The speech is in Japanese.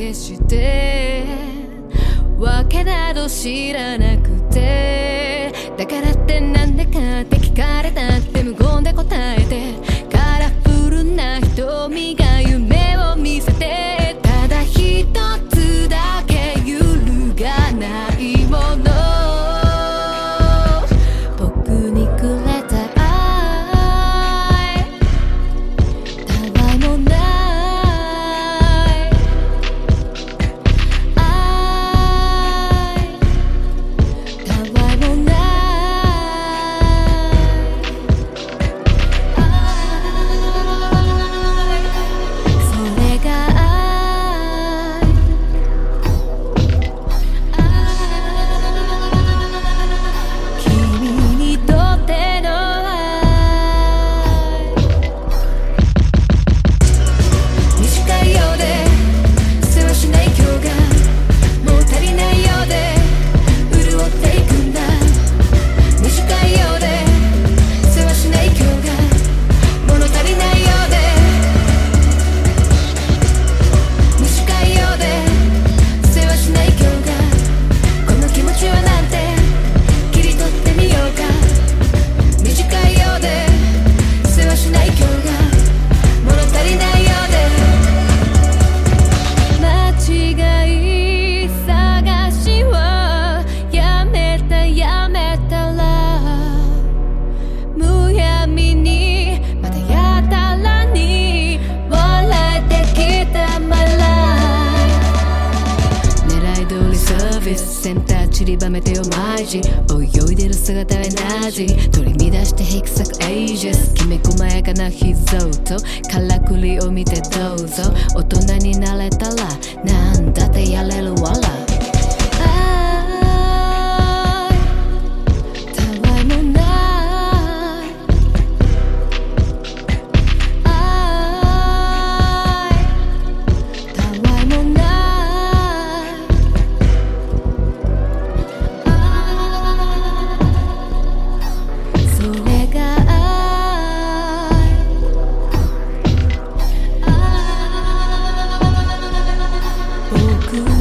決してわけなど知らなくて、だからってなんでかって聞かれたって無言で答えて、カラフルな瞳が夢を見せて、ただ一つだけ揺るがないもの、僕にくれた愛、たわいもない愛、たわいもないセンター散りばめてよマジ、泳いでる姿はエナジー取り乱して引く咲くエイジス、きめ細やかな秘蔵とからくりを見てどうぞ、大人になれたらなんだってやれるわら、僕